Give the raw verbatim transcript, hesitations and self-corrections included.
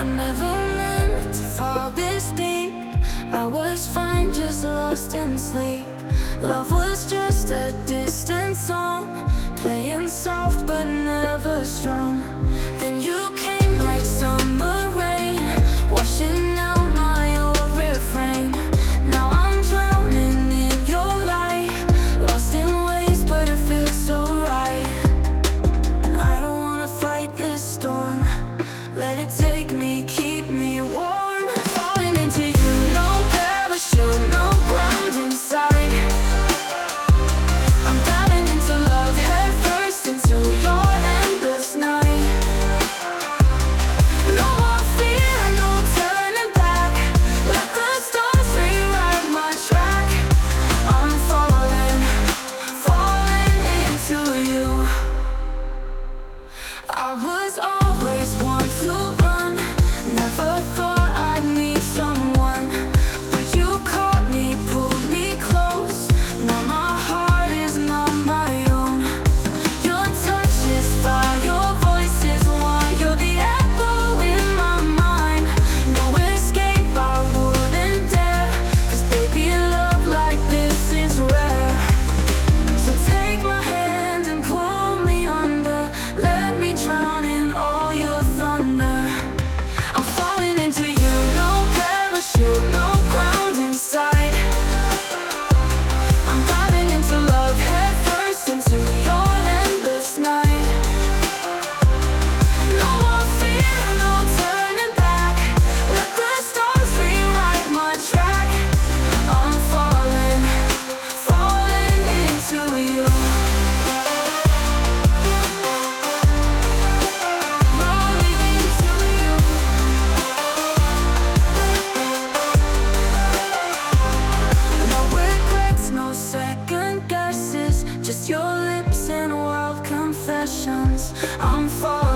never meant to fall this deep. I was fine, just lost in sleep. Love was just a distant song, playing soft but never strong. Then you came like summer rain, washing out my old refrain. Now I'm drowning in your light, lost in waves but it feels so right. I don't wanna fight this storm, let it take me, keep me warm. Falling into you, no parachute, no ground inside. I'm diving into love head first, into your endless night. No more fear, no turning back, let the stars rewrite my track. I'm falling, falling into you. I was always one to run, never thought I'd need someone, but you caught me, pulled me close. Now my heart is not my own. Your touch is fire, your voice is one. You're the echo in my mind, no escape I wouldn't dare, 'cause baby love like this is rare. So take my hand and pull me under, let me drown in all your thunder. I'm falling into you, no parachute, no ground inside. I'm diving into love head first, into your endless night. No more fear, no turning back, let the stars rewrite my track. I'm falling, falling into you. Rolling into you. No regrets, no second guesses, just your lips and wild confessions. I'm falling.